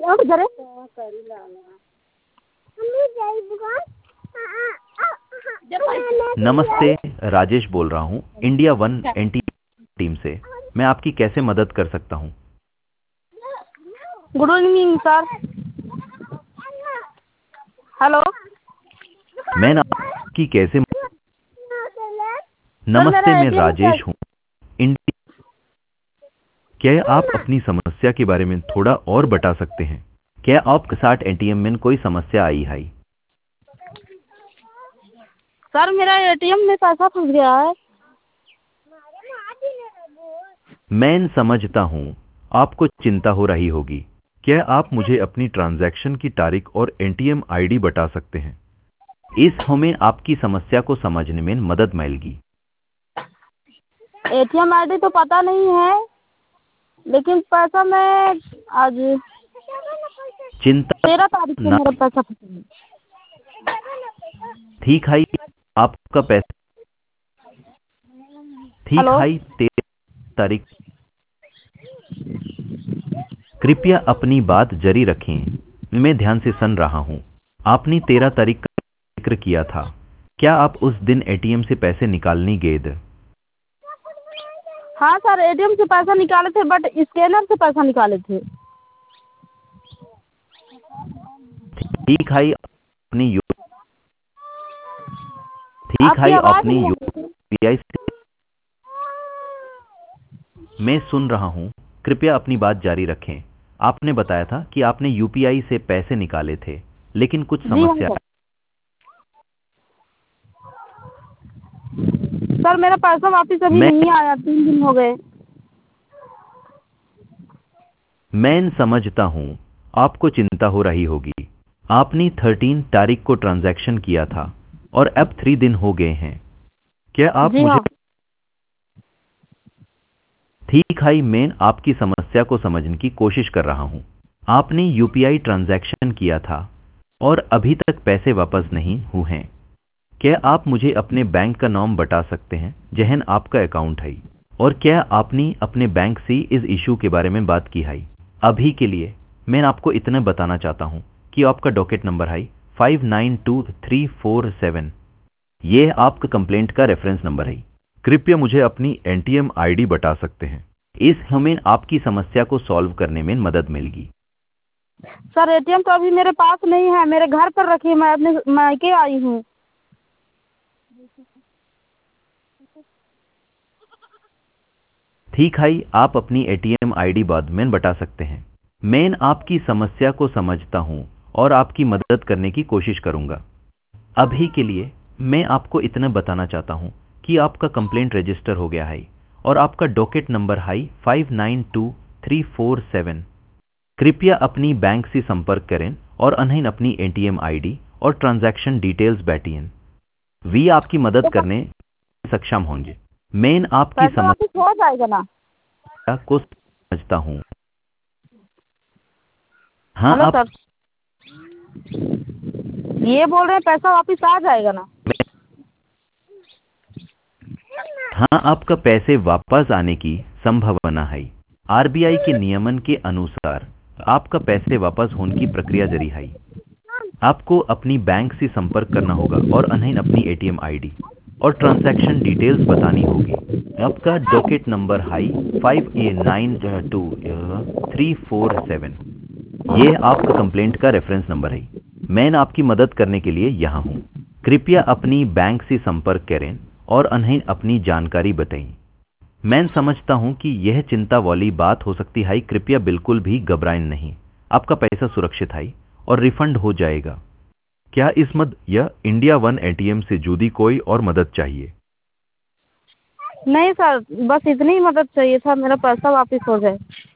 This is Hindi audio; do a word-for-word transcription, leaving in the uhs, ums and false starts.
नमस्ते, राजेश बोल रहा हूँ इंडिया वन एनटी टीम से। मैं आपकी कैसे मदद कर सकता हूँ? Good evening sir. हेलो। मैं आपकी कैसे नमस्ते, मेरा मैं एटीएम राजेश हूँ इंडिया। क्या आप अपनी समस्या के बारे में थोड़ा और बता सकते हैं? क्या आपके साथ एटीएम में कोई समस्या आई है? सर मेरा एटीएम में पैसा फंस गया है। मैं समझता हूँ, आपको चिंता हो रही होगी। क्या आप मुझे अपनी ट्रांजैक्शन की तारीख और एटीएम आईडी बता सकते हैं? इस हमें आपकी समस्या को समझने में मदद मिलेगी। एटीएम आईडी तो पता नहीं है, लेकिन पैसा मैं आज चिंता तेरह तारीख को ना, मेरा पैसा फंस गया। ठीक है, आपका पैसा ठीक हेलो। है। तेरह तारीख, कृपया अपनी बात जारी रखें। मैं ध्यान से सुन रहा हूँ। आपने तेरह तारीख का जिक्र किया था। क्या आप उस दिन एटीएम से पैसे निकालने गए थे? हाँ सर, एटीएम से पैसा निकाले थे, बट स्कैनर से पैसा निकाले थे। ठीक है, अपनी यू ठीक आपकी है, आवाज़ अपनी नहीं आ रही। यूपीआई से मैं सुन रहा हूँ। कृपया अपनी बात जारी रखें। आपने बताया था कि आपने यूपीआई से पैसे निकाले थे, लेकिन कुछ जी हाँ समस्या। सर। सर मेरा पैसा वापस अभी मैं नहीं आया, तीन दिन हो गए। मैं समझता हूँ, आपको चिंता हो रही होगी। आपने तेरह तारीख को ट्रांजैक्शन किया था और अब तीन दिन हो गए हैं। क्या आप जी मुझे हाँ। ठीक है, मैं आपकी समस्या को समझने की कोशिश कर रहा हूँ। आपने यूपीआई ट्रांजैक्शन किया था और अभी तक पैसे वापस नहीं हुए हैं। क्या आप मुझे अपने बैंक का नाम बता सकते हैं जहन आपका अकाउंट है? और क्या आपने अपने बैंक से इस इशू के बारे में बात की है? अभी के लिए मैं आपको इतना बताना चाहता हूँ कि आपका डॉकेट नंबर है five nine two three four seven. यह आपका कंप्लेंट का रेफरेंस नंबर है। कृपया मुझे अपनी एटीएम आईडी बता सकते हैं? इस हमें आपकी समस्या को सॉल्व करने में मदद मिलेगी। सर एटीएम तो अभी मेरे पास नहीं है, मेरे घर पर रखी है, मैं अपने मायके आई हूँ। ठीक है, आप अपनी एटीएम आईडी बाद में बता सकते हैं। मैं आपकी समस्या को समझता हूं और आपकी मदद करने की कोशिश करूंगा। अभी के लिए मैं आपको इतना बताना चाहता हूं कि आपका कंप्लेंट रजिस्टर हो गया है और आपका डॉकेट नंबर है five nine two three four seven. कृपया अपनी बैंक से संपर्क करें और उन्हें अपनी एटीएम आईडी और ट्रांजैक्शन डिटेल्स बैठिए। वे आपकी मदद तो करने में सक्षम होंगे। मैं आपकी पैसा समस्या वापस हो जाएगा ना? को समझता हूँ। हाँ, हेलो आप सर, ये बोल रहे हैं पैसा वापस आ जाएगा ना? हाँ, आपका पैसे वापस आने की संभावना है। आरबीआई के नियमन के अनुसार आपका पैसे वापस होने की प्रक्रिया जारी है। आपको अपनी बैंक से संपर्क करना होगा और उन्हें अपनी एटीएम आईडी और ट्रांजैक्शन डिटेल्स बतानी होगी। आपका डॉकेट नंबर है five A nine two three four seven. यह आपका कंप्लेंट का रेफरेंस नंबर है। मैं आपकी मदद करने के लिए यहाँ हूँ। कृपया अपनी बैंक से संपर्क करें और उन्हें अपनी जानकारी बताएं। मैं समझता हूँ कि यह चिंता वाली बात हो सकती है। कृपया बिल्कुल भी घबराएं नहीं। आपका पैसा सुरक्षित है और रिफंड हो जाएगा। क्या इस मद या इंडिया वन एटीएम से जुड़ी कोई और मदद चाहिए? नहीं सर, बस इतनी ही मदद चाहिए था, मेरा पैसा वापस हो जाए।